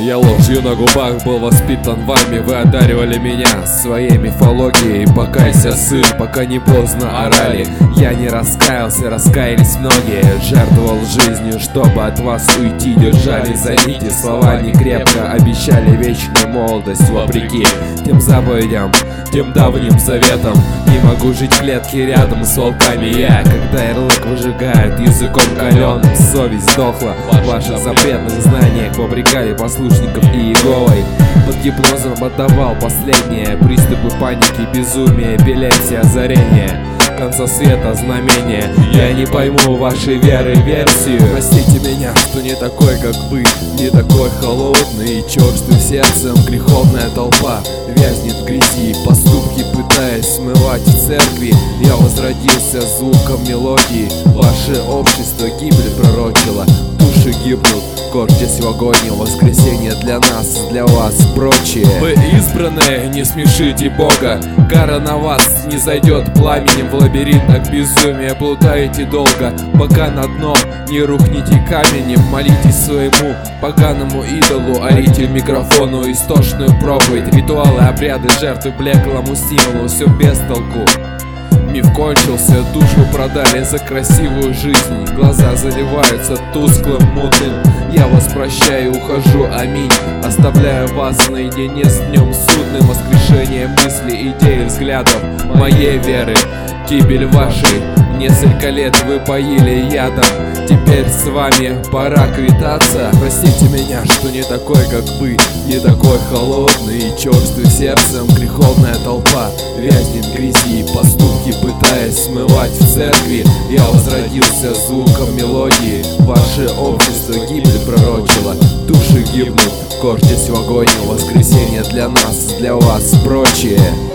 Я ложью на губах был воспитан вами. Вы одаривали меня своей мифологией. Покайся, сын, пока не поздно, орали. Я не раскаялся, раскаялись многие. Жертвовал жизнью, чтобы от вас уйти. Держали за нити, словами крепко. Обещали вечную молодость вопреки тем заповедям, тем давним заветам. Не могу жить в клетке рядом с волками я. Когда ярлык выжигает языком каленым, совесть сдохла в ваших запретных знаниях. Попрекали послушников и Иеговой. Под гипнозом отдавал последние приступы паники, безумия, эпилепсия, озарение конца света, знамения. Я не пойму вашей веры версию. Простите меня, что не такой, как вы, не такой холодный и черствый сердцем. Греховная толпа вязнет в грязи, поступки пытаясь смывать в церкви. Я возродился звуком мелодии. Ваше общество гибель пророчило. Души гибнут, корчась в агонии. Воскресенье для нас, для вас, прочие. Вы избранные, не смешите Бога. Кара на вас не зайдет пламенем. В лабиринтах безумия плутаете долго, пока на дно не рухните каменем. Молитесь своему поганому идолу, орите в микрофону истошную проповедь. Ритуалы, обряды, жертвы блеклому символу, все без толку. Миф кончился, душу продали за красивую жизнь. Глаза заливаются тусклым, мутным. Я вас прощаю, ухожу, аминь. Оставляю вас наедине с днем судным. Воскрешение мыслей, идей, взглядов моей веры, гибель вашей. Несколько лет вы поили ядом. Теперь с вами пора квитаться. Простите меня, что не такой, как вы, не такой холодный и черствый сердцем. Греховная толпа вязнет в грязи, поступки пытаясь смывать в церкви. Я возродился звуком мелодии. Ваше общество гибель пророчило. Души гибнут, корчась в агонии. Воскресенье для нас, для вас, прочие.